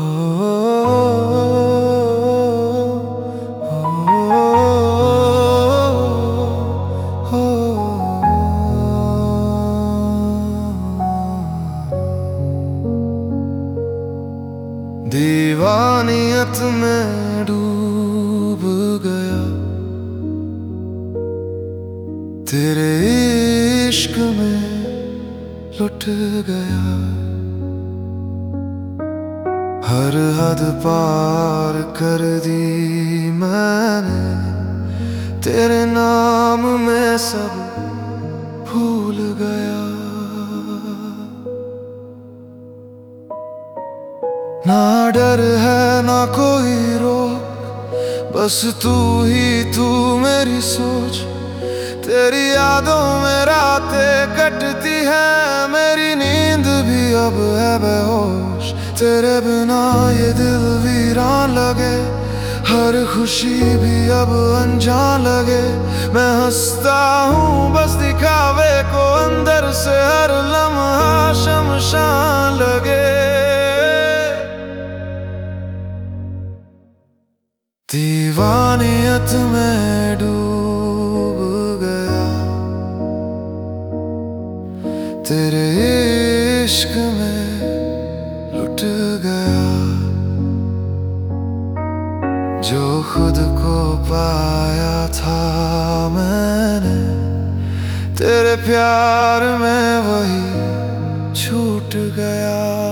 दीवानियत में डूब गया, तेरे इश्क में लुट गया। हर हद पार कर दी मैंने, तेरे नाम में सब भूल गया। ना डर है ना कोई रोक, बस तू ही तू मेरी सोच। तेरी यादों में रातें कटती हैं, मेरी नींद भी अब है बेहोश। तेरे बिना ये दिल वीरान लगे, हर खुशी भी अब अनजान लगे। मैं हंसता हूँ बस दिखावे को, अंदर से हर लम्हा शमशान लगे। दीवानियत में डूब गया, तेरे इश्क में लुट गया। जो खुद को पाया था मैंने, तेरे प्यार में वही छूट गया।